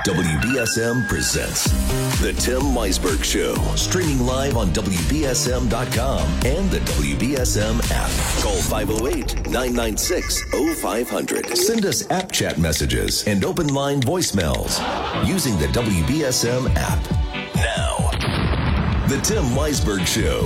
WBSM presents The Tim Weisberg Show, streaming live on WBSM.com and the WBSM app. Call 508-996-0500. Send us app chat messages and open line voicemails using the WBSM app. Now, The Tim Weisberg Show.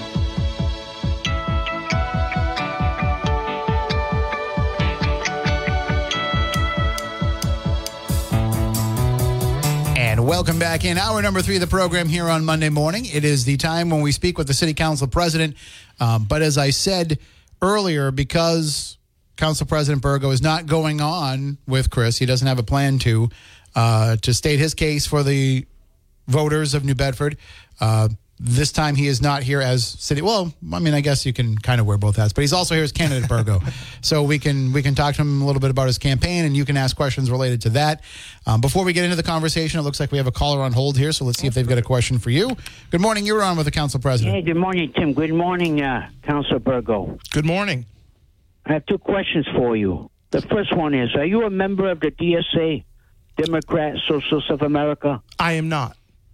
And welcome back in hour number 3 of the program here on Monday morning. It is the time when we speak with the City Council President. But as I said earlier, because Council President Burgo is not going on with Chris, he doesn't have a plan to state his case for the voters of New Bedford. This time he is not here as city. Well, I mean, I guess you can kind of wear both hats, but he's also here as candidate Burgo. So we can talk to him a little bit about his campaign, and you can ask questions related to that. Before we get into the conversation, it looks like we have a caller on hold here, so let's see if they've got a question for you. Good morning. You're on with the Council President. Hey, good morning, Tim. Good morning, Councilor Burgo. Good morning. I have 2 questions for you. The first one is, are you a member of the DSA, Democrat Socialists of America? I am not.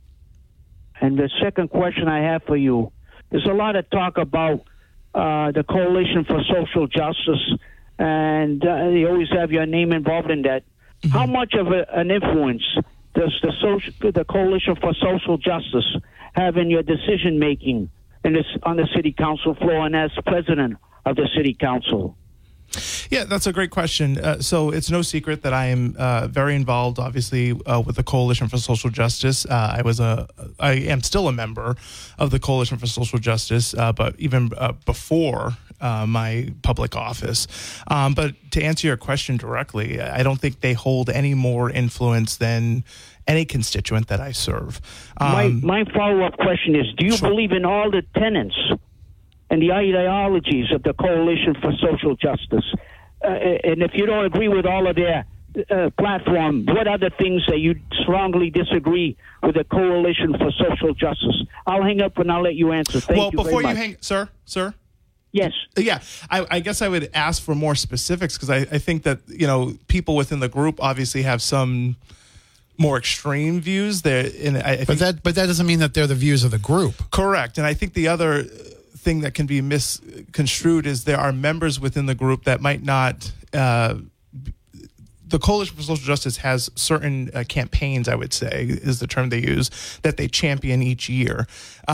And the second question I have for you, there's a lot of talk about the Coalition for Social Justice, and you always have your name involved in that. Mm-hmm. How much of an influence does the Coalition for Social Justice have in your decision-making on the City Council floor and as president of the City Council? Yeah, that's a great question. So it's no secret that I am very involved, obviously, with the Coalition for Social Justice. I am still a member of the Coalition for Social Justice, but even before my public office. But to answer your question directly, I don't think they hold any more influence than any constituent that I serve. My follow-up question is, do you believe in all the tenets and the ideologies of the Coalition for Social Justice? And if you don't agree with all of their platform, what other things that you strongly disagree with the Coalition for Social Justice? I'll hang up and I'll let you answer. Thank you very much. Sir? Yes. Yeah, I guess I would ask for more specifics because I think that, people within the group obviously have some more extreme views there. But that doesn't mean that they're the views of the group. Correct. And I think the other thing that can be misconstrued is there are members within the group that might not. The Coalition for Social Justice has certain campaigns, I would say, is the term they use, that they champion each year.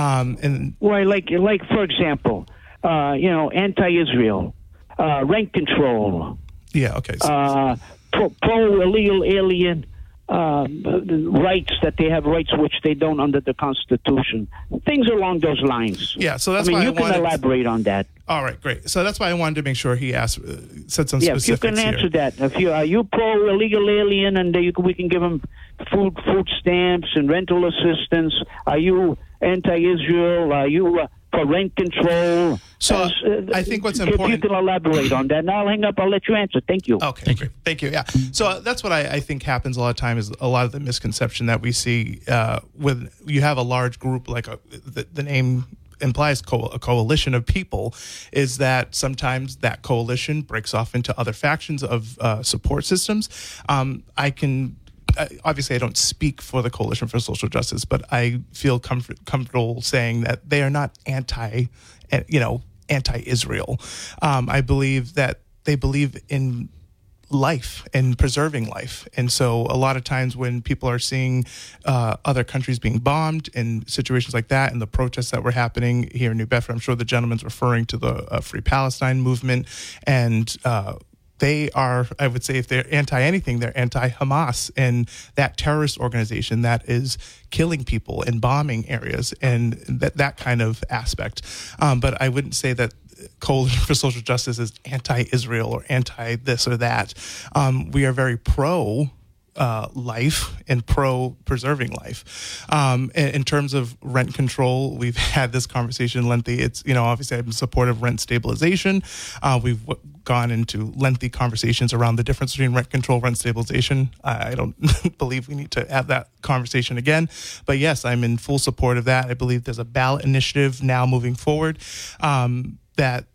Like for example, anti-Israel, rent control. Yeah. Okay. Pro illegal alien. Rights that they have rights which they don't under the Constitution. Things along those lines. Yeah, so that's why you can elaborate on that. All right, great. So that's why I wanted to make sure he said some specifics. Yeah, if you can answer that. Are you pro illegal alien and we can give them food stamps and rental assistance? Are you anti-Israel? Are you for rent control? So I think what's important... If you can elaborate on that, and I'll hang up, I'll let you answer. Thank you. Okay, great. Thank you, yeah. So that's what I think happens a lot of time is a lot of the misconception that we see when you have a large group, like the name implies a coalition of people, is that sometimes that coalition breaks off into other factions of support systems. Obviously, I don't speak for the Coalition for Social Justice, but I feel comfortable saying that they are not anti-Israel. I believe that they believe in life and preserving life. And so a lot of times when people are seeing other countries being bombed and situations like that and the protests that were happening here in New Bedford, I'm sure the gentleman's referring to the Free Palestine movement, and they are, I would say, if they're anti-anything, they're anti-Hamas and that terrorist organization that is killing people and bombing areas and that kind of aspect. But I wouldn't say that Coalition for Social Justice is anti-Israel or anti-this or that. We are very pro life and pro-preserving life. In terms of rent control, we've had this conversation lengthy. It's, obviously I'm supportive of rent stabilization. We've gone into lengthy conversations around the difference between rent control, rent stabilization. I don't believe we need to have that conversation again. But yes, I'm in full support of that. I believe there's a ballot initiative now moving forward that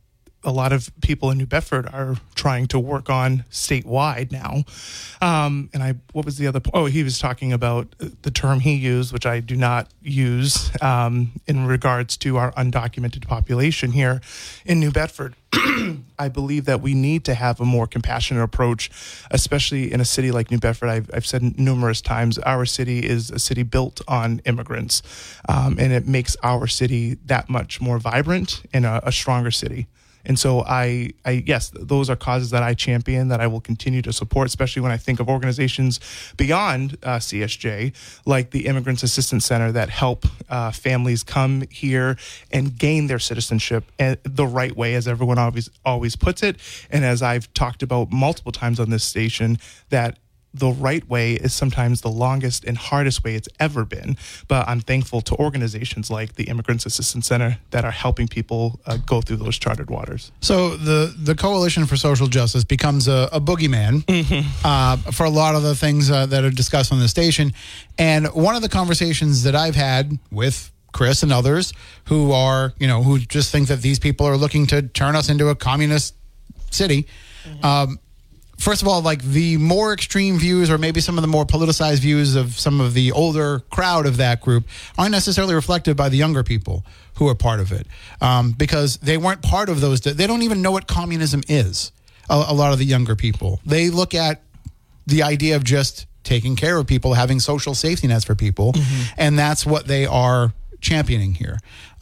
a lot of people in New Bedford are trying to work on statewide now. What was the other? He was talking about the term he used, which I do not use, in regards to our undocumented population here in New Bedford. I believe that we need to have a more compassionate approach, especially in a city like New Bedford. I've said numerous times, our city is a city built on immigrants, and it makes our city that much more vibrant and a stronger city. And so yes, those are causes that I champion, that I will continue to support, especially when I think of organizations beyond CSJ, like the Immigrants Assistance Center, that help families come here and gain their citizenship the right way, as everyone always puts it. And as I've talked about multiple times on this station, that the right way is sometimes the longest and hardest way it's ever been. But I'm thankful to organizations like the Immigrants Assistance Center that are helping people go through those charted waters. So the Coalition for Social Justice becomes a boogeyman for a lot of the things that are discussed on the station. And one of the conversations that I've had with Chris and others who are, who just think that these people are looking to turn us into a communist city, first of all, like the more extreme views, or maybe some of the more politicized views of some of the older crowd of that group, aren't necessarily reflected by the younger people who are part of it, because they weren't part of those. They don't even know what communism is. A lot of the younger people, they look at the idea of just taking care of people, having social safety nets for people, and that's what they are championing here.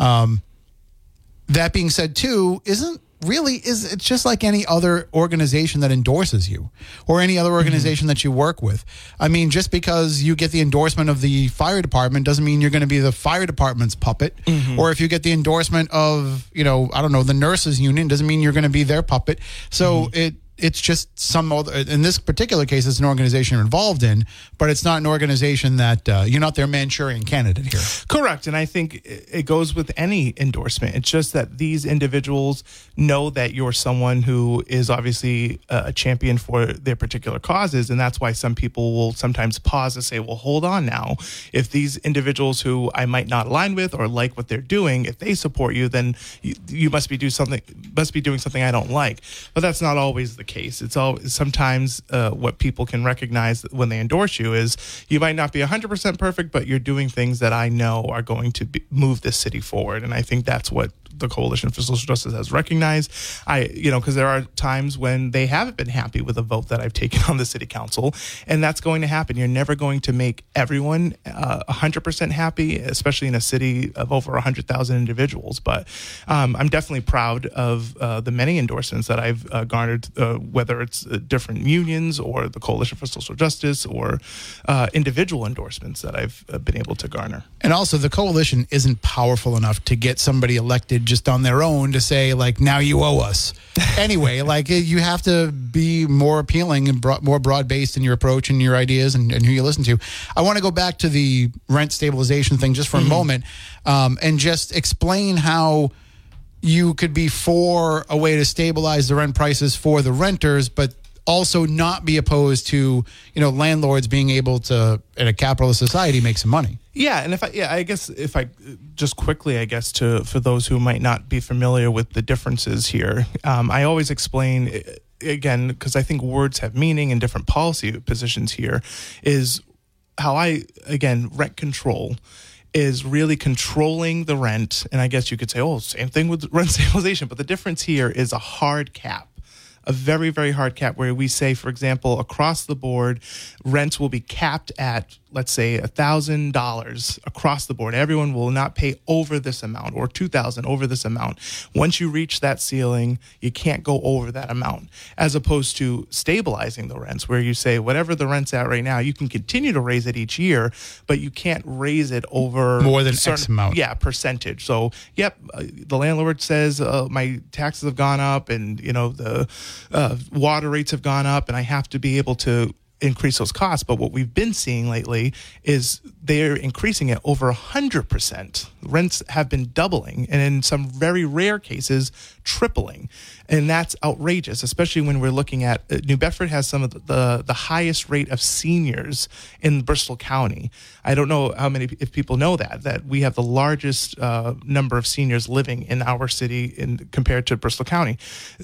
That being said, too, it's just like any other organization that endorses you, or any other organization that you work with. I mean, just because you get the endorsement of the fire department doesn't mean you're going to be the fire department's puppet. Or if you get the endorsement of, the nurses union, doesn't mean you're going to be their puppet. So it's just some other, in this particular case, it's an organization you're involved in, but it's not an organization that you're not their Manchurian candidate here. Correct. And I think it goes with any endorsement. It's just that these individuals know that you're someone who is obviously a champion for their particular causes. And that's why some people will sometimes pause and say, well, hold on now. If these individuals who I might not align with or like what they're doing, if they support you, then you must be doing something I don't like. But that's not always the case. It's sometimes what people can recognize when they endorse you is you might not be 100% perfect, but you're doing things that I know are going to move this city forward. And I think that's what the Coalition for Social Justice has recognized. Because there are times when they haven't been happy with a vote that I've taken on the city council, and that's going to happen. You're never going to make everyone 100% happy, especially in a city of over 100,000 individuals. But I'm definitely proud of the many endorsements that I've garnered, whether it's different unions or the Coalition for Social Justice or individual endorsements that I've been able to garner. And also, the coalition isn't powerful enough to get somebody elected just on their own to say, like, now you owe us. Anyway, like, you have to be more appealing and more broad-based in your approach and your ideas and who you listen to. I want to go back to the rent stabilization thing just for a moment, and just explain how you could be for a way to stabilize the rent prices for the renters, but also not be opposed to, landlords being able to, in a capitalist society, make some money. Yeah, and I guess if I just quickly, for those who might not be familiar with the differences here, I always explain, again, because I think words have meaning in different policy positions here, is how rent control is really controlling the rent. And I guess you could say, same thing with rent stabilization, but the difference here is a hard cap. A very, very hard cap where we say, for example, across the board, rents will be capped at, let's say, $1,000 across the board. Everyone will not pay over this amount, or $2,000 over this amount. Once you reach that ceiling, you can't go over that amount, as opposed to stabilizing the rents, where you say whatever the rent's at right now, you can continue to raise it each year, but you can't raise it over more than X amount. Yeah, percentage. So, the landlord says my taxes have gone up, and the water rates have gone up, and I have to be able to increase those costs. But what we've been seeing lately is they're increasing it over 100%. Rents have been doubling, and in some very rare cases, tripling. And that's outrageous, especially when we're looking at New Bedford has some of the highest rate of seniors in Bristol County. I don't know if people know that we have the largest number of seniors living in our city compared to Bristol County.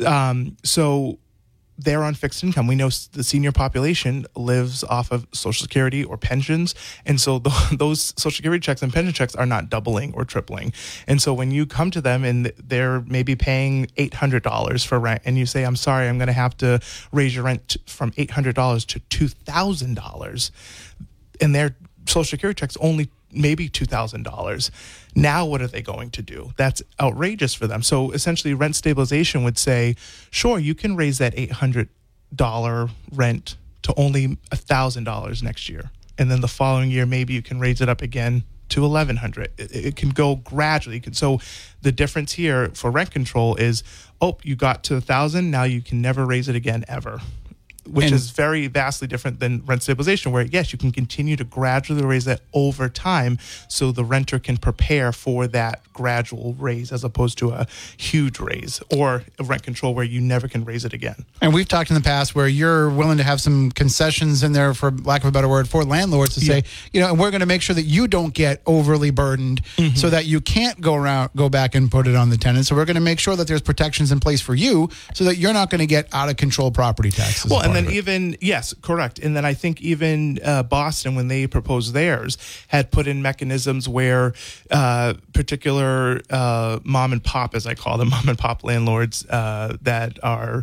So they're on fixed income. We know the senior population lives off of Social Security or pensions. And so those Social Security checks and pension checks are not doubling or tripling. And so when you come to them and they're maybe paying $800 for rent, and you say, I'm sorry, I'm going to have to raise your rent from $800 to $2,000, and their Social Security checks only maybe $2,000. Now what are they going to do? That's outrageous for them. So essentially rent stabilization would say, sure, you can raise that $800 rent to only $1,000 next year. And then the following year, maybe you can raise it up again to $1,100. It can go gradually. So the difference here for rent control is, you got to $1,000, now you can never raise it again ever. Which is very vastly different than rent stabilization, where, yes, you can continue to gradually raise that over time so the renter can prepare for that gradual raise as opposed to a huge raise, or a rent control where you never can raise it again. And we've talked in the past where you're willing to have some concessions in there, for lack of a better word, for landlords to say, and we're going to make sure that you don't get overly burdened so that you can't go back and put it on the tenant. So we're going to make sure that there's protections in place for you so that you're not going to get out of control property taxes. Well, and then even, yes, correct. And then I think even Boston, when they proposed theirs, had put in mechanisms where particular mom and pop, as I call them, mom and pop landlords that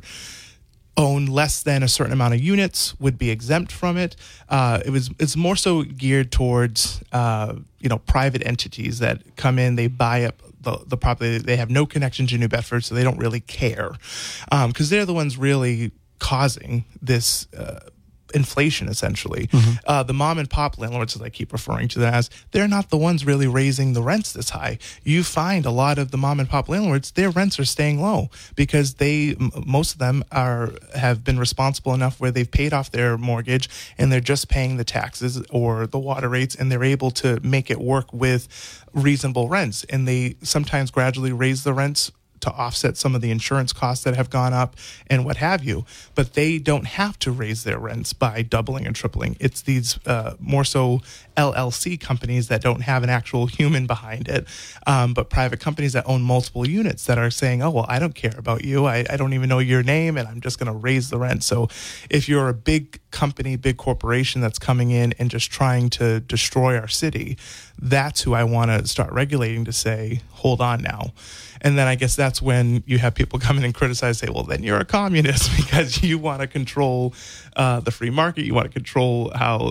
own less than a certain amount of units would be exempt from it. It's more so geared towards private entities that come in, they buy up the property. They have no connection to New Bedford, so they don't really care, because they're the ones really causing this inflation, essentially. The mom and pop landlords, as I keep referring to them as, they're not the ones really raising the rents this high. You find a lot of the mom and pop landlords, their rents are staying low because most of them have been responsible enough where they've paid off their mortgage and they're just paying the taxes or the water rates, and they're able to make it work with reasonable rents. And they sometimes gradually raise the rents to offset some of the insurance costs that have gone up and what have you. But they don't have to raise their rents by doubling and tripling. It's these more so LLC companies that don't have an actual human behind it, but private companies that own multiple units that are saying, I don't care about you. I don't even know your name, and I'm just going to raise the rent. So if you're a big company, big corporation that's coming in and just trying to destroy our city, that's who I want to start regulating, to say, hold on now. And then I guess that's when you have people come in and criticize, say, well, then you're a communist because you want to control the free market. You want to control how,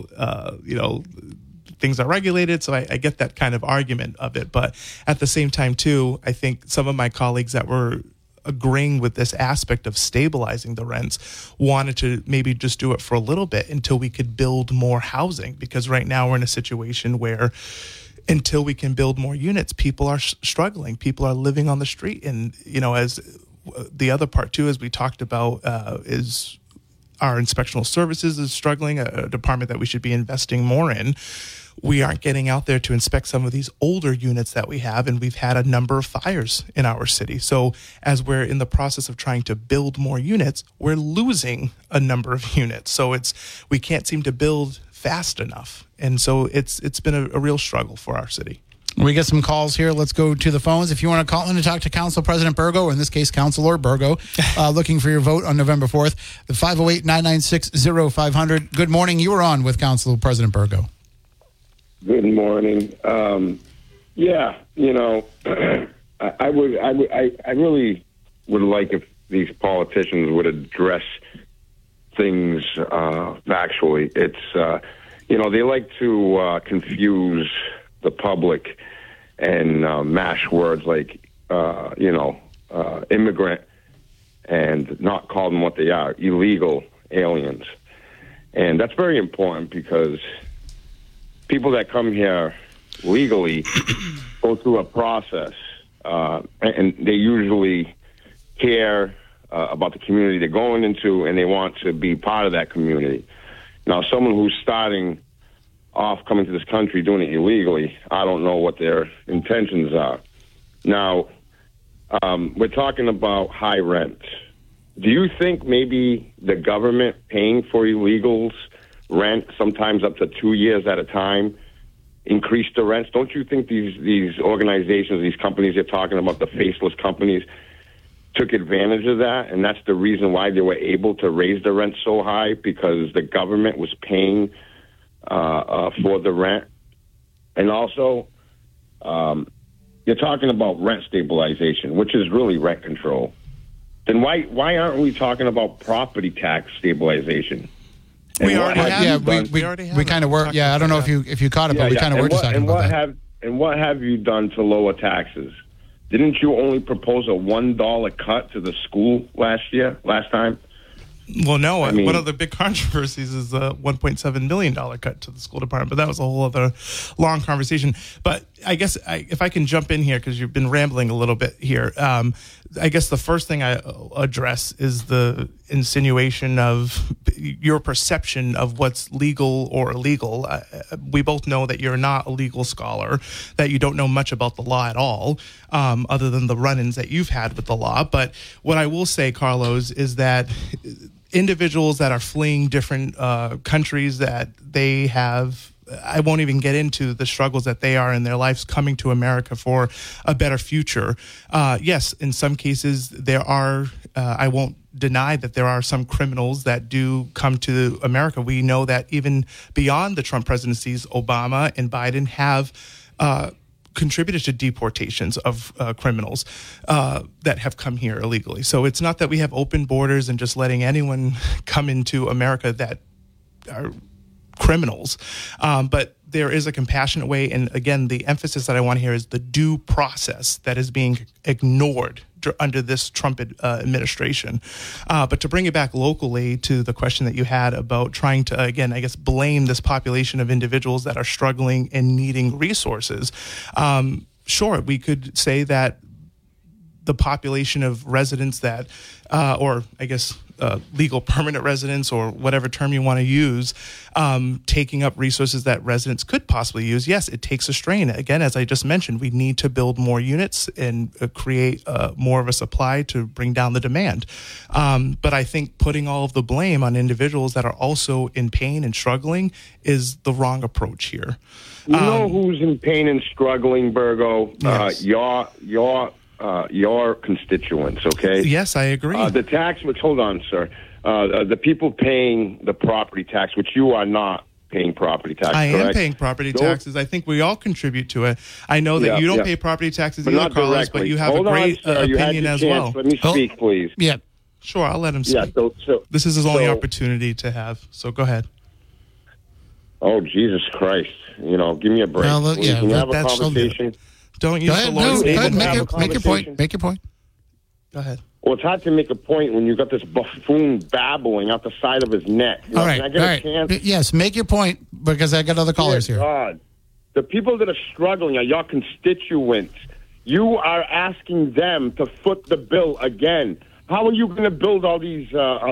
things are regulated. So I get that kind of argument of it. But at the same time, too, I think some of my colleagues that were agreeing with this aspect of stabilizing the rents wanted to maybe just do it for a little bit until we could build more housing. Because right now we're in a situation where until we can build more units, people are struggling. People are living on the street. And, as the other part, too, as we talked about, is our inspectional services is struggling, a department that we should be investing more in. We aren't getting out there to inspect some of these older units that we have, and we've had a number of fires in our city. So as we're in the process of trying to build more units, we're losing a number of units. So we can't seem to build fast enough. And so it's been a real struggle for our city. We get some calls here. Let's go to the phones. If you want to call in and talk to Council President Burgo, or in this case, Councilor Burgo, looking for your vote on November 4th, the 508-996-0500. Good morning. You are on with Council President Burgo. Good morning. I really would like if these politicians would address things factually. It's they like to confuse the public and mash words like immigrant and not call them what they are, illegal aliens. And that's very important because people that come here legally go through a process, and they usually care about the community they're going into, and they want to be part of that community. Now, someone who's starting off coming to this country doing it illegally, I don't know what their intentions are. Now, we're talking about high rent. Do you think maybe the government paying for illegals rent, sometimes up to 2 years at a time, increase the rents? Don't you think these organizations, these companies you're talking about, the faceless companies, took advantage of that, and that's the reason why they were able to raise the rent so high, because the government was paying for the rent? And also, you're talking about rent stabilization, which is really rent control. Then why aren't we talking about property tax stabilization? We already have. We kind of were. Yeah, I don't know if you caught it, but we kind of were just talking about that. And what have you done to lower taxes? Didn't you only propose a $1 cut to the school last time? Well, no. One of the big controversies is the $1.7 million cut to the school department, but that was a whole other long conversation. But I guess if I can jump in here, because you've been rambling a little bit here, I guess the first thing I address is the insinuation of your perception of what's legal or illegal. We both know that you're not a legal scholar, that you don't know much about the law at all, other than the run-ins that you've had with the law. But what I will say, Carlos, is that individuals that are fleeing different countries that they have, I won't even get into the struggles that they are in their lives coming to America for a better future. Yes, in some cases there are, I won't deny that there are some criminals that do come to America. We know that even beyond the Trump presidencies, Obama and Biden have contributed to deportations of criminals that have come here illegally. So it's not that we have open borders and just letting anyone come into America that are criminals, but there is a compassionate way. And again, the emphasis that I want to hear is the due process that is being ignored under this Trump administration. But to bring it back locally to the question that you had about trying to, again, I guess, blame this population of individuals that are struggling and needing resources. Sure, we could say that the population of residents that, or I guess legal permanent residents or whatever term you want to use, taking up resources that residents could possibly use. Yes, it takes a strain. Again, as I just mentioned, we need to build more units and create more of a supply to bring down the demand. But I think putting all of the blame on individuals that are also in pain and struggling is the wrong approach here. You know who's in pain and struggling, Virgo? Yes. Your constituents, okay? Yes, I agree. The tax, which, hold on, sir. The people paying the property tax, which you are not paying property tax, I correct? am paying property taxes. I think we all contribute to it. I know that you don't pay property taxes either, Carlos, but you have a great opinion as well. Let me speak, please. Yeah. Sure, I'll let him speak. Yeah, this is his only opportunity to have, so go ahead. Oh, Jesus Christ. Give me a break. Well, look, Can we have a conversation? Don't use the Lord's name. Make your point. Make your point. Go ahead. Well, it's hard to make a point when you've got this buffoon babbling out the side of his neck. All right. Can I get a chance? Yes, make your point, because I got other callers here. God. The people that are struggling are your constituents. You are asking them to foot the bill again. How are you going to build all these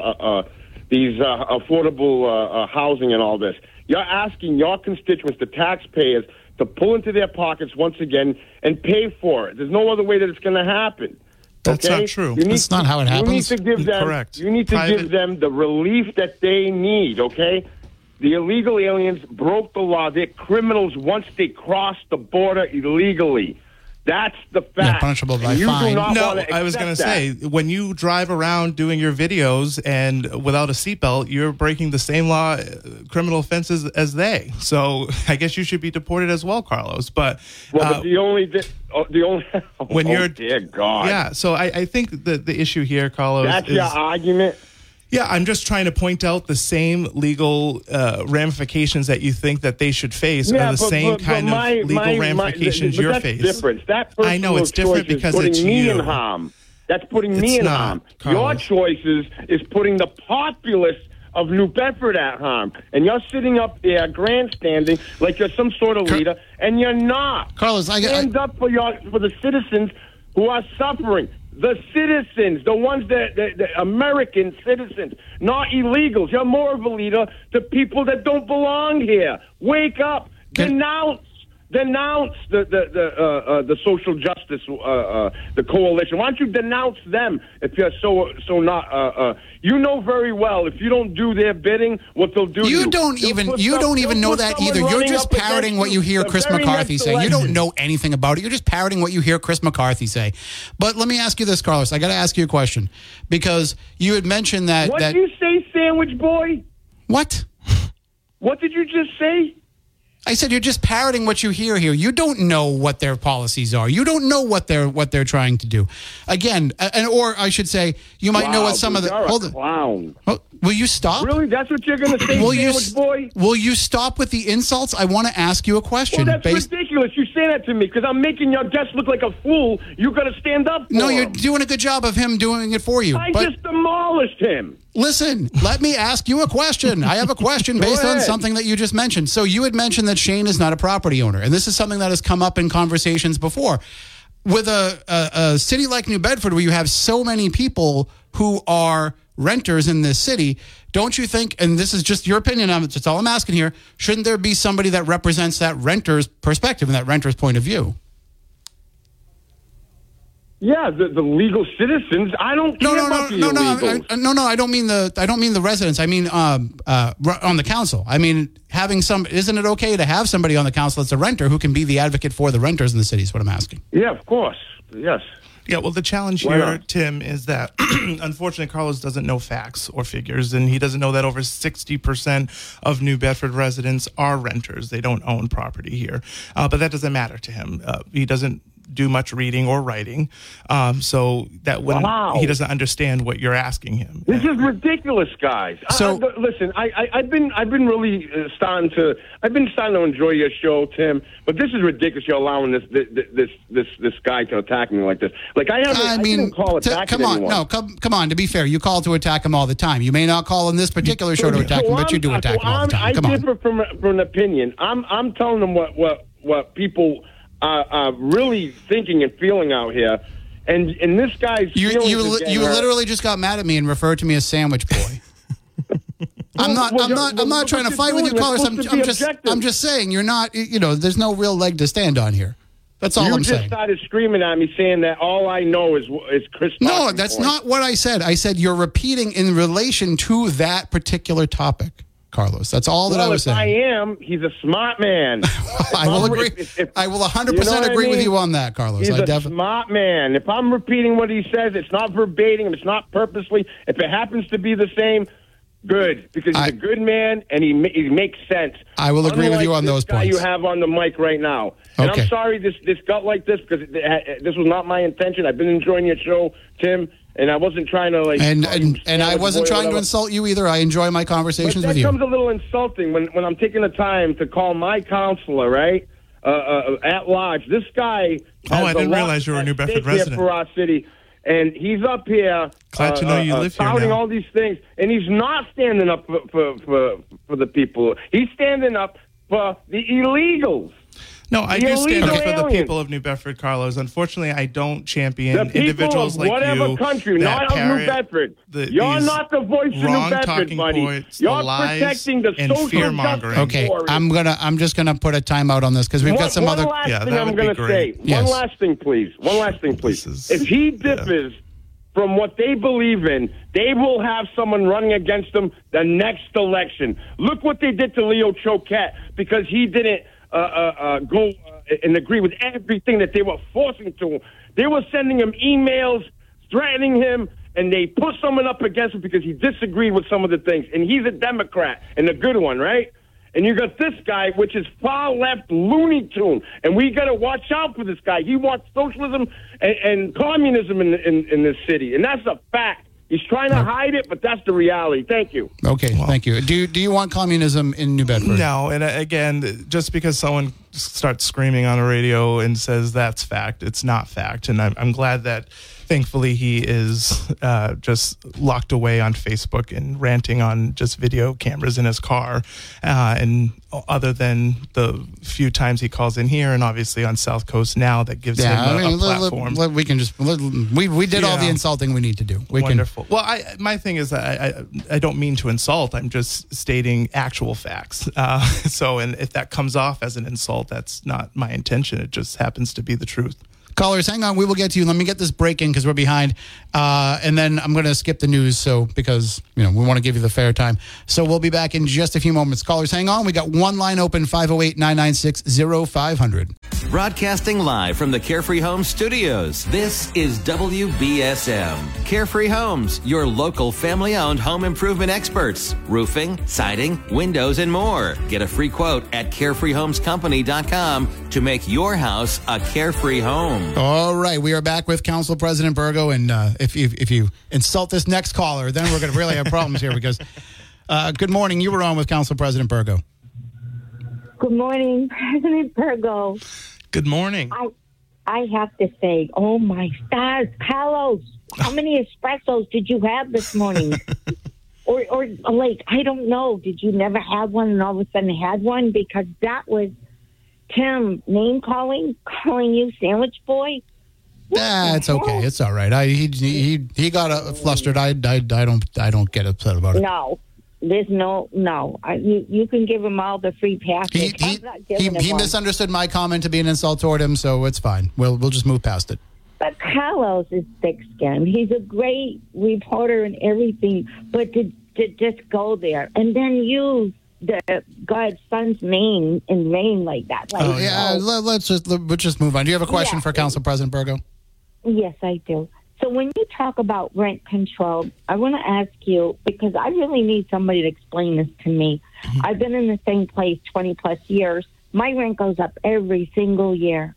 affordable housing and all this? You're asking your constituents, the taxpayers, to pull into their pockets once again and pay for it. There's no other way that it's going to happen. That's not true. That's not how it happens. You need to give them, Correct. You need to give them the relief that they need, okay? The illegal aliens broke the law. They're criminals once they cross the border illegally. That's the fact. Yeah, punishable by fine. No, I was going to say, when you drive around doing your videos and without a seatbelt, you're breaking the same law, criminal offenses as they. So I guess you should be deported as well, Carlos. But the only when you're, dear God, yeah. So I think the issue here, Carlos, that's your argument. Yeah, I'm just trying to point out the same legal ramifications that you think that they should face are the same kind of legal ramifications you're facing. I know it's different because it's you. In harm. That's putting me in harm. Your choices is putting the populace of New Bedford at harm. And you're sitting up there grandstanding like you're some sort of leader, and you're not. Carlos, stand up for the citizens who are suffering. the citizens, the ones the American citizens, not illegals. You're more of a leader to people that don't belong here. Wake up, denounce the social justice, the coalition. Why don't you denounce them if you're so not? You know very well if you don't do their bidding, what they'll do. You don't even know that either. You're just parroting what you hear Chris McCarthy say. You don't know anything about it. You're just parroting what you hear Chris McCarthy say. But let me ask you this, Carlos. I got to ask you a question because you had mentioned that. What did you say, sandwich boy? What? What did you just say? I said you're just parroting what you hear here. You don't know what their policies are. You don't know what they're trying to do. Again, or I should say, you might know what some of the. Hold on. Clown. Oh, will you stop? Really? That's what you're going to say, sandwich boy? Will you stop with the insults? I want to ask you a question. Well, that's ridiculous. You say that to me because I'm making your guest look like a fool. You got to stand up for No, him. you're doing a good job of him doing it for you. I just demolished him. Listen, let me ask you a question. I have a question based on something that you just mentioned. So you had mentioned that Shane is not a property owner, and this is something that has come up in conversations before. With a city like New Bedford, where you have so many people who are renters in this city, don't you think, and this is just your opinion, that's all I'm asking here, shouldn't there be somebody that represents that renter's perspective and that renter's point of view? Yeah, the legal citizens. I don't care about the illegals. No, I don't mean the residents. I mean on the council. I mean having some. Isn't it okay to have somebody on the council that's a renter who can be the advocate for the renters in the city? Is what I'm asking. Yeah, of course. Yes. Yeah, well, the challenge here, Tim, is that unfortunately Carlos doesn't know facts or figures, and he doesn't know that over 60% of New Bedford residents are renters. They don't own property here. But that doesn't matter to him. He doesn't do much reading or writing, so that when he doesn't understand what you're asking him. This is ridiculous, guys. So listen, I've been really starting to enjoy your show, Tim. But this is ridiculous. You're allowing this guy to attack me like this. Like I didn't call attacking come on, anyone. no, come on. To be fair, you call to attack him all the time. You may not call in this particular show to attack him, but you do attack him all the time. Come on. I differ from an opinion. I'm telling them what people are really thinking and feeling out here, and this guy's you literally just got mad at me and referred to me as sandwich boy. I'm not trying to fight with you, Carlos. I'm just saying you're not. You know, there's no real leg to stand on here. That's all I'm saying. You just started screaming at me, saying that all I know is Chris. No, that's not what I said. I said you're repeating in relation to that particular topic, Carlos. That's all that I was saying. If I am, he's a smart man. I will agree. I will 100% agree with you on that, Carlos. He's a smart man. If I'm repeating what he says, it's not verbatim. It's not purposely. If it happens to be the same, good, because he's a good man and he makes sense. I will agree with you on those points. You have on the mic right now. And I'm sorry this got like this because this was not my intention. I've been enjoying your show, Tim. And I wasn't trying to and I wasn't trying to insult you either. I enjoy my conversations with you. That comes a little insulting when I'm taking the time to call my counselor, right, at large. This guy. I didn't realize you were a New Bedford resident for our city, and he's up here. Glad to know you live here touting now. all these things, and he's not standing up for the people. He's standing up for the illegals. No, I do stand up for the people of New Bedford, Carlos. Unfortunately, I don't champion individuals like you. Whatever country, not of New Bedford. You're not the voice of New Bedford, buddy. You're protecting the social justice. Okay, I'm just gonna put a timeout on this because we've got some other. One last thing I'm gonna say. One last thing, please. If he differs from what they believe in, they will have someone running against them the next election. Look what they did to Leo Choquette because he didn't go and agree with everything that they were forcing to him. They were sending him emails, threatening him, and they put someone up against him because he disagreed with some of the things. And he's a Democrat, and a good one, right? And you got this guy, which is far-left Looney Tune, and we got to watch out for this guy. He wants socialism and communism in this city, and that's a fact. He's trying to hide it, but that's the reality. Thank you. Okay, thank you. Do you want communism in New Bedford? No, and again, just because someone starts screaming on the radio and says that's fact, it's not fact. And I'm glad that Thankfully, he is just locked away on Facebook and ranting on just video cameras in his car. And other than the few times he calls in here, and obviously on South Coast Now, that gives him a platform. We can just we did all the insulting we need to do. Wonderful. Well, my thing is that I don't mean to insult. I'm just stating actual facts. And if that comes off as an insult, that's not my intention. It just happens to be the truth. Callers, hang on. We will get to you. Let me get this break in because we're behind. And then I'm going to skip the news because we want to give you the fair time. So we'll be back in just a few moments. Callers, hang on. We got one line open, 508-996-0500. Broadcasting live from the Carefree Homes studios. This is WBSM. Carefree Homes, your local family-owned home improvement experts. Roofing, siding, windows, and more. Get a free quote at carefreehomescompany.com to make your house a carefree home. All right, we are back with Council President Burgo, and if you insult this next caller, then we're going to really have problems here because, good morning, you were on with Council President Burgo. Good morning, President Burgo. Good morning. I have to say, oh my stars, Carlos, how many espressos did you have this morning? or like, I don't know, did you never have one and all of a sudden had one? Because that was Tim calling you sandwich boy. It's okay. It's all right. He got flustered. I don't get upset about it. No, there's no. You can give him all the free passes. He misunderstood my comment to be an insult toward him, so it's fine. We'll just move past it. But Carlos is thick-skinned. He's a great reporter and everything, but to just go there and then use the God's son's name in vain like that. Let's just move on. Do you have a question for Council President Burgo? Yes, I do. So when you talk about rent control, I want to ask you, because I really need somebody to explain this to me. Mm-hmm. I've been in the same place 20 plus years. My rent goes up every single year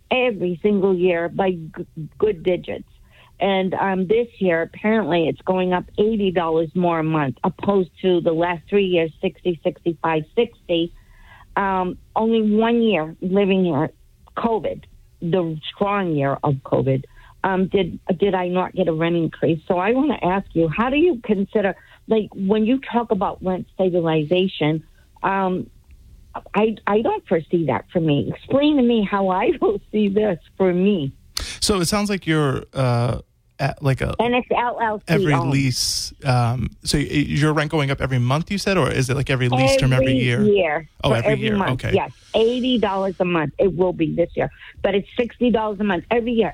by good digits. And this year, apparently, it's going up $80 more a month, opposed to the last 3 years, 60, 65, 60. Only 1 year living here, COVID, the strong year of COVID, did I not get a rent increase? So I want to ask you, how do you consider, like, when you talk about rent stabilization, I don't foresee that for me. Explain to me how I will see this for me. So it sounds like you're at like a and it's LLC every owned. Lease. So your rent going up every month, you said, or is it like every lease term every year? Oh, every year. Month. Okay. Yes, $80 a month. It will be this year, but it's $60 a month every year,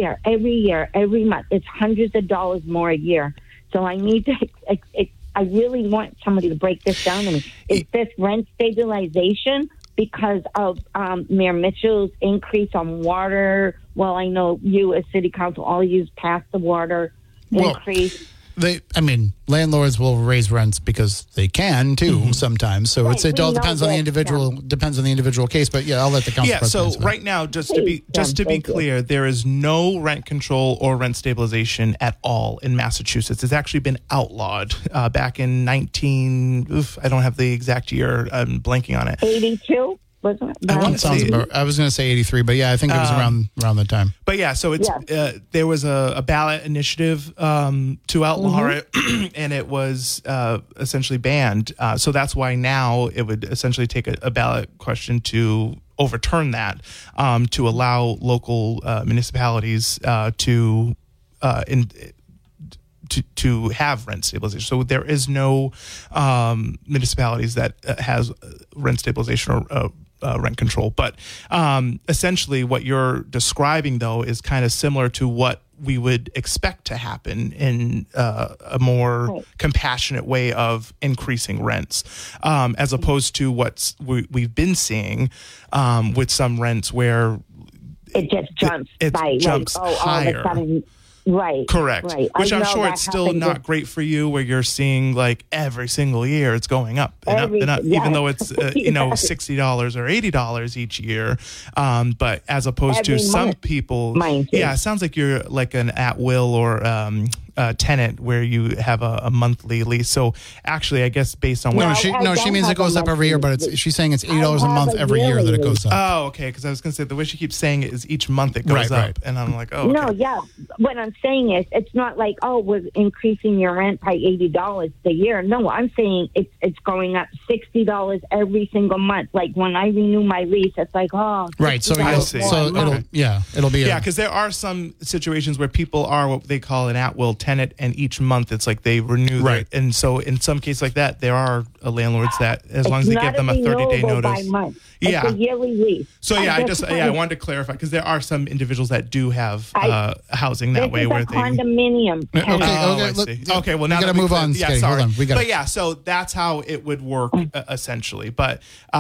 every month. It's hundreds of dollars more a year. So I need to. I really want somebody to break this down to me. Is this rent stabilization because of Mayor Mitchell's increase on water? Well, I know you as city council all use passed the water increase. Landlords will raise rents because they can too sometimes. So right, it all depends on the individual. Depends on the individual case. But I'll let the council. So right now, just to be clear, there is no rent control or rent stabilization at all in Massachusetts. It's actually been outlawed back in I don't have the exact year. I'm blanking on it. 82. I was going to say 83, but I think it was around the time. But so it's there was a ballot initiative to outlaw it, and it was essentially banned. So that's why now it would essentially take a ballot question to overturn that, to allow local municipalities to have rent stabilization. So there is no municipalities that has rent stabilization or rent control. But essentially what you're describing, though, is kind of similar to what we would expect to happen in a more compassionate way of increasing rents, as opposed to what we've been seeing with some rents where it just jumps higher. All of a sudden. Right. Correct. Right. Which I'm sure it's still not great for you, where you're seeing like every single year it's going up and up, even though it's $60 or $80 each year. But as opposed to some people, it sounds like you're like an at will or tenant where you have a monthly lease. So actually, I guess based on what she means it goes up every year, but she's saying it's $80 a month every year that it goes up. Oh, okay. Because I was going to say the way she keeps saying it is each month it goes up, and I'm like, oh, okay. No, yeah. What I'm saying is, it's not like, oh, we're increasing your rent by $80 a year. No, I'm saying it's going up $60 every single month. Like when I renew my lease, it's like, oh, right. So it'll be because there are some situations where people are what they call an at-will tenant, and each month it's like they renew. Right. And so in some cases like that, there are landlords that, as long as they give them a 30-day notice. By month. It's a yearly lease. So I wanted to clarify, because there are some individuals that do have housing that way where they condominium. Okay. Well, now we got to move on. Yeah, sorry. Hold on. But yeah, so that's how it would work essentially. But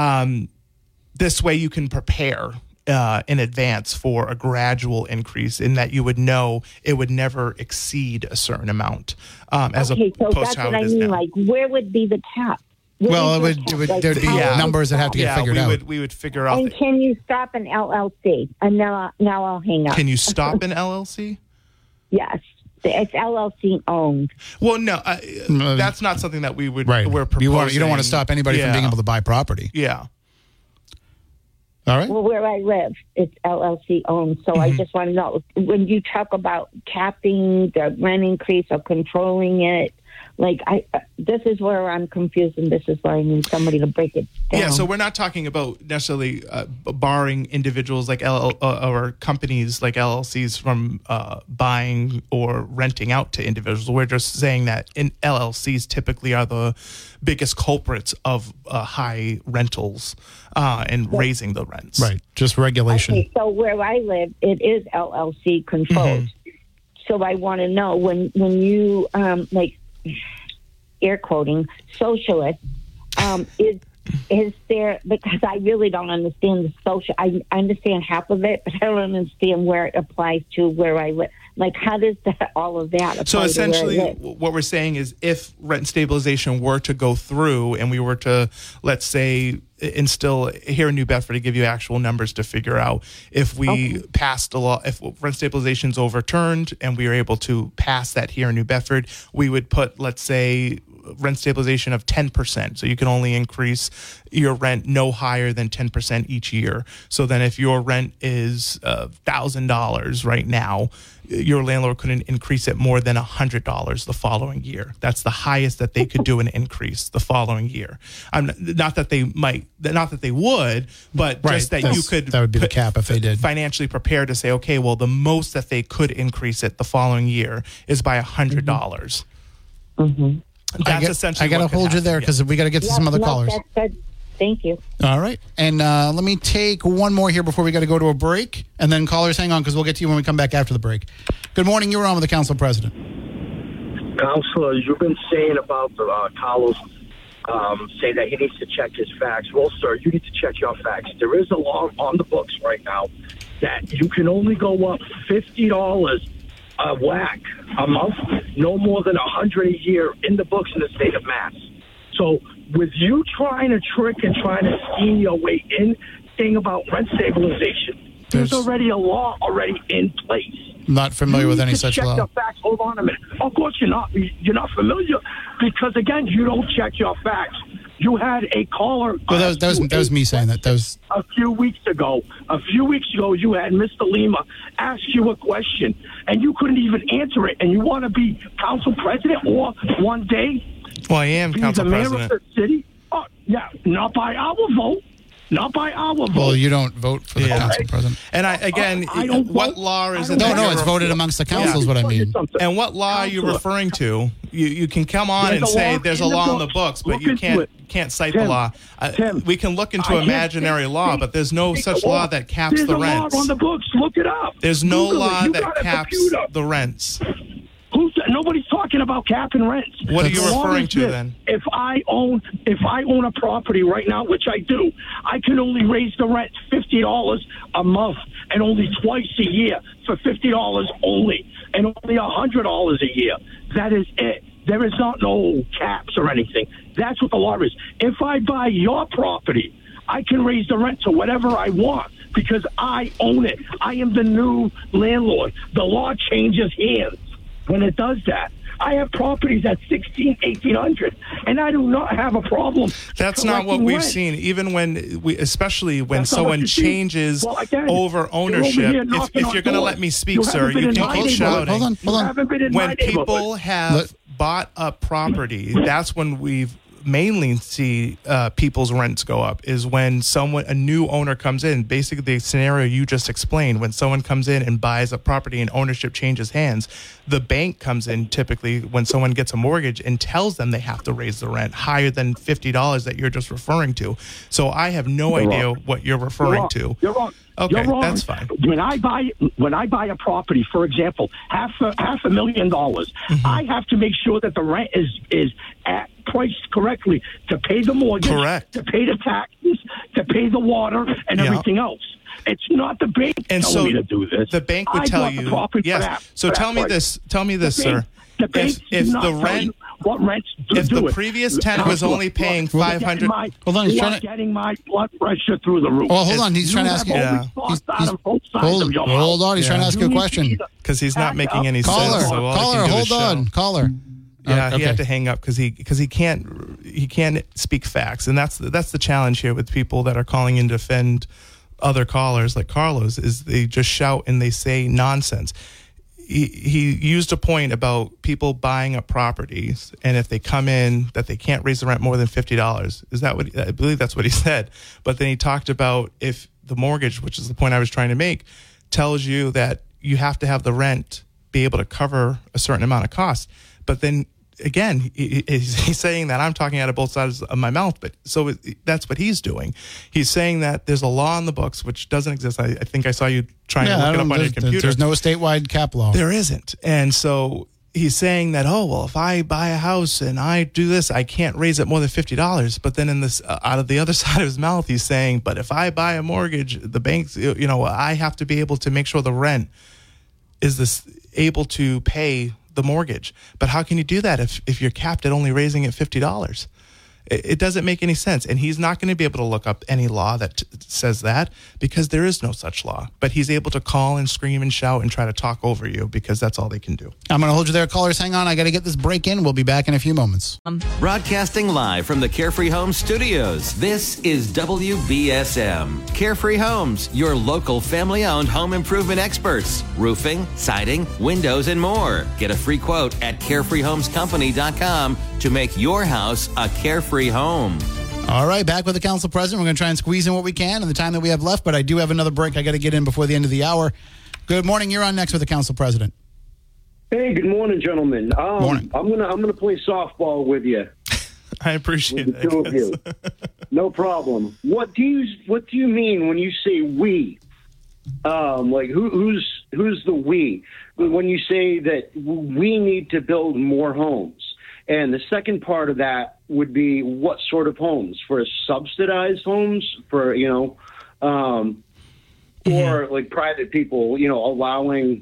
this way you can prepare in advance for a gradual increase, in that you would know it would never exceed a certain amount. So that's what I mean. Now. Like, where would be the cap? Well, there'd be numbers that have to get figured out. We would figure out. And can you stop an LLC? And now I'll hang up. Can you stop an LLC? Yes. It's LLC owned. Well, no, that's not something that we would. Right. We're proposing. You don't want to stop anybody from being able to buy property. Yeah. All right. Well, where I live, it's LLC owned. So I just want to know, when you talk about capping the rent increase or controlling it, like this is where I'm confused, and this is where I need somebody to break it down. Yeah, so we're not talking about necessarily barring individuals like or companies like LLCs from buying or renting out to individuals. We're just saying that LLCs typically are the biggest culprits of high rentals and raising the rents. Right, just regulation. Okay, so where I live, it is LLC controlled. So I want to know, when you air quoting socialist, is there, because I really don't understand the social. I understand half of it, but I don't understand where it applies to where I live. Like, how does all of that apply? So essentially, what we're saying is, if rent stabilization were to go through, and we were to, let's say, instill here in New Bedford, to give you actual numbers to figure out, if we passed a law, if rent stabilization is overturned and we are able to pass that here in New Bedford, we would put, let's say, rent stabilization of 10%. So you can only increase your rent no higher than 10% each year. So then if your rent is $1,000 right now, your landlord couldn't increase it more than $100 the following year. That's the highest that they could do an increase the following year. Not that they would, but just that you could. That would be the cap if they did. Financially prepare to say, okay, well, the most that they could increase it the following year is by $100. That's essentially. I got to hold you there, because we got to get to some other callers. That's good. Thank you. All right. And let me take one more here before we got to go to a break. And then callers, hang on, because we'll get to you when we come back after the break. Good morning. You're on with the council president. Counselor, you've been saying about Carlos saying that he needs to check his facts. Well, sir, you need to check your facts. There is a law on the books right now that you can only go up $50 a whack a month, no more than $100 a year in the books in the state of Mass. So with you trying to trick and trying to scheme your way in, saying about rent stabilization, there's already a law already in place. Not familiar with any such law. Check your facts. Hold on a minute. Of course you're not. You're not familiar because, again, you don't check your facts. You had a caller. Well, that was me saying that. That was a few weeks ago. You had Mr. Lima ask you a question, and you couldn't even answer it. And you want to be council president or one day? Well, I am council president. Mayor of the city? Oh, yeah, not by our vote. Not by our vote. Well, you don't vote for the council president. And what law is it? No, it's voted amongst the council is what I mean. And what law are you referring to? You can come on and say there's a law in the books, but you can't cite the law. We can look into imaginary law, but there's no such law that caps the rents. There's a law on the books. Look it up. There's no law that caps the rents. Nobody's talking about capping rents. What are you referring to then? If I own a property right now, which I do, I can only raise the rent $50 a month and only twice a year for $50 only, and only $100 a year. That is it. There is not no caps or anything. That's what the law is. If I buy your property, I can raise the rent to whatever I want because I own it. I am the new landlord. The law changes hands. when it does that. I have properties at 1,800, and I do not have a problem. That's not what we've rent. seen. Even especially when That's not what someone you see. changes Well, again, over ownership. you're over here If knocking you're on going to doors. let me speak, You sir, haven't been you in can my keep neighborhood. shouting. Hold on. You haven't been in When my people neighborhood. have bought up property, that's when we've mainly see people's rents go up, is when a new owner comes in. Basically the scenario you just explained, when someone comes in and buys a property and ownership changes hands, the bank comes in typically when someone gets a mortgage and tells them they have to raise the rent higher than $50 that you're just referring to. So I have no idea what you're referring to. You're wrong. Okay, You're wrong. that's fine. When I buy a property, for example, $500,000, I have to make sure that the rent is priced correctly to pay the mortgage, Correct. to pay the taxes, to pay the water, and everything else. It's not the bank telling me to do this. The bank would I tell bought you. the property Yes. for that, So for tell that me price. this, sir. The bank If does not the tell rent, you what rents do. if the do it. previous tenant was only paying You're $500. Hold on, he's you're trying to- getting my blood pressure through the roof. Oh, hold on. He's trying to ask you. have always thought out of both sides of your mouth. Hold on. He's trying to ask you a need to question. either Because he's not back making up. any sense. Caller, So all I can caller, do is hold shout. on. Caller. Yeah, he Okay. had to hang up because he can't speak facts, and that's the challenge here with people that are calling in to defend other callers like Carlos, is they just shout and they say nonsense. He used a point about people buying up properties, and if they come in that they can't raise the rent more than $50. Is that what I believe? That's what he said. But then he talked about if the mortgage, which is the point I was trying to make, tells you that you have to have the rent be able to cover a certain amount of costs. But then again, he's saying that I'm talking out of both sides of my mouth, but so that's what he's doing. He's saying that there's a law in the books which doesn't exist. I think I saw you trying to look it up on your computer. There's no statewide cap law. There isn't. And so he's saying that, if I buy a house and I do this, I can't raise it more than $50. But then in this, out of the other side of his mouth, he's saying, but if I buy a mortgage, the banks, I have to be able to make sure the rent is able to pay the mortgage. But how can you do that if you're capped at only raising it $50? It doesn't make any sense. And he's not going to be able to look up any law that says that, because there is no such law. But he's able to call and scream and shout and try to talk over you, because that's all they can do. I'm going to hold you there. Callers, hang on. I got to get this break in. We'll be back in a few moments. Broadcasting live from the Carefree Homes studios, this is WBSM. Carefree Homes, your local family-owned home improvement experts. Roofing, siding, windows, and more. Get a free quote at carefreehomescompany.com to make your house a carefree home. All right, back with the council president. We're going to try and squeeze in what we can in the time that we have left, but I do have another break I got to get in before the end of the hour. Good morning. You're on next with the council president. Hey, good morning, gentlemen. Morning. I'm gonna play softball with you. I appreciate With the two of you. No problem. What do you mean when you say we? Like who's the we? When you say that we need to build more homes, and the second part of that would be what sort of homes? For subsidized homes, for or like private people, allowing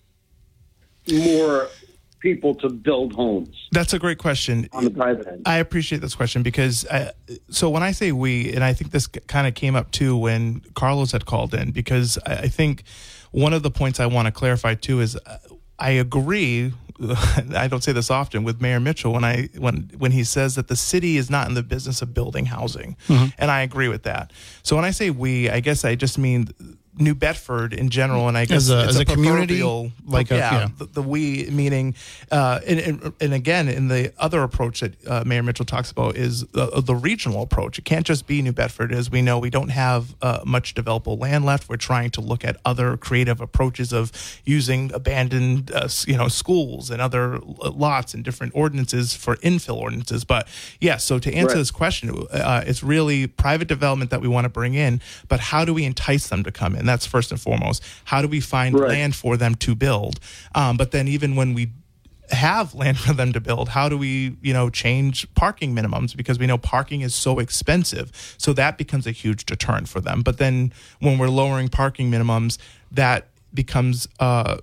more people to build homes. That's a great question. On the private end. I appreciate this question because, so when I say we, and I think this kind of came up too when Carlos had called in, because I think one of the points I want to clarify too is I agree. I don't say this often with Mayor Mitchell when he says that the city is not in the business of building housing, and I agree with that. So when I say we, I guess I just mean New Bedford in general, and I guess as a community, the we meaning, and again in the other approach that Mayor Mitchell talks about is the regional approach. It can't just be New Bedford. As we know, we don't have much developable land left. We're trying to look at other creative approaches of using abandoned, schools and other lots and different ordinances for infill ordinances. But yeah, so to answer this question, it's really private development that we want to bring in, but how do we entice them to come in? That's first and foremost. How do we find land for them to build? But then even when we have land for them to build, how do we, change parking minimums? Because we know parking is so expensive. So that becomes a huge deterrent for them. But then when we're lowering parking minimums, that becomes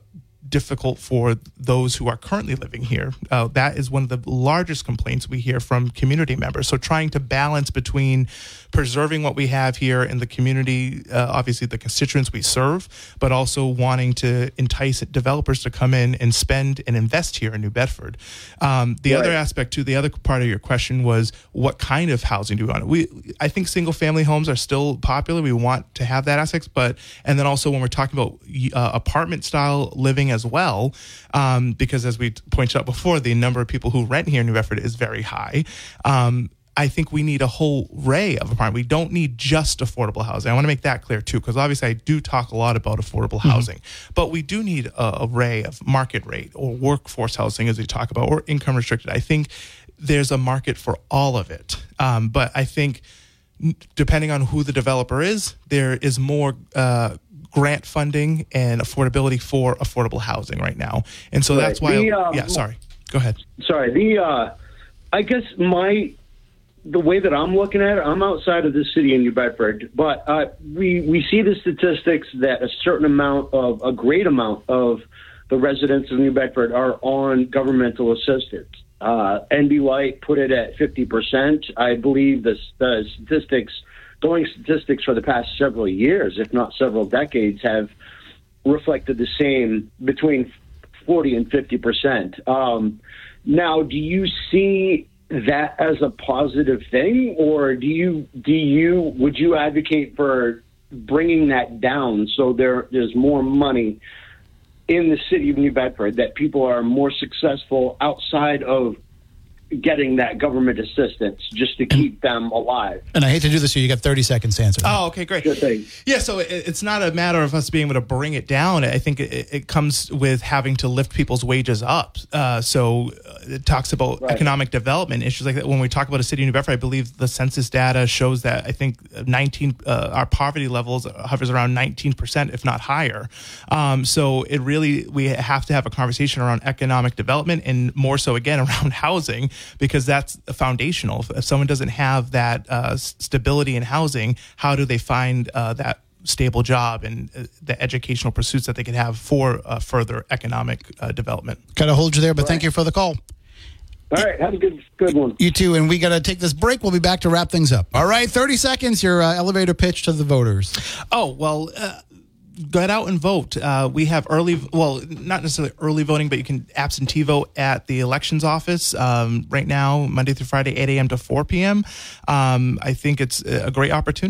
difficult for those who are currently living here. That is one of the largest complaints we hear from community members. So trying to balance between preserving what we have here in the community, obviously the constituents we serve, but also wanting to entice developers to come in and spend and invest here in New Bedford. The other aspect too, the other part of your question was what kind of housing do we want? I think single family homes are still popular. We want to have that aspect, and then also when we're talking about apartment style living as well, because as we pointed out before, the number of people who rent here in New Bedford is very high. I think we need a whole array of apartments. We don't need just affordable housing. I want to make that clear too, because obviously I do talk a lot about affordable housing, but we do need an array of market rate or workforce housing, as we talk about, or income restricted. I think there's a market for all of it. But I think depending on who the developer is, there is more grant funding and affordability for affordable housing right now. And so that's why, sorry, go ahead. Sorry. I guess the way that I'm looking at it, I'm outside of the city in New Bedford, but we see the statistics that a great amount of the residents of New Bedford are on governmental assistance. NB Light put it at 50%. I believe the statistics for the past several years, if not several decades, have reflected the same, between 40 and 50%. Now, do you see that as a positive thing, or would you advocate for bringing that down so there's more money in the city of New Bedford, that people are more successful outside of getting that government assistance just to keep them alive? And I hate to do this, so you got 30 seconds to answer. Oh, okay, great. Good thing. Yeah, so it's not a matter of us being able to bring it down. I think it comes with having to lift people's wages up. So it talks about economic development issues like that. When we talk about a city of New Bedford, I believe the census data shows that I think our poverty levels hovers around 19%, if not higher. So we have to have a conversation around economic development, and more so again around housing, because that's foundational. If someone doesn't have that stability in housing, how do they find that stable job and the educational pursuits that they can have for further economic development? Got to hold you there, but thank you for the call. All right, have a good one. You too, and we got to take this break. We'll be back to wrap things up. All right, 30 seconds, your elevator pitch to the voters. Oh, well, get out and vote. We have not necessarily early voting, but you can absentee vote at the elections office right now, Monday through Friday, 8 a.m. to 4 p.m. I think it's a great opportunity.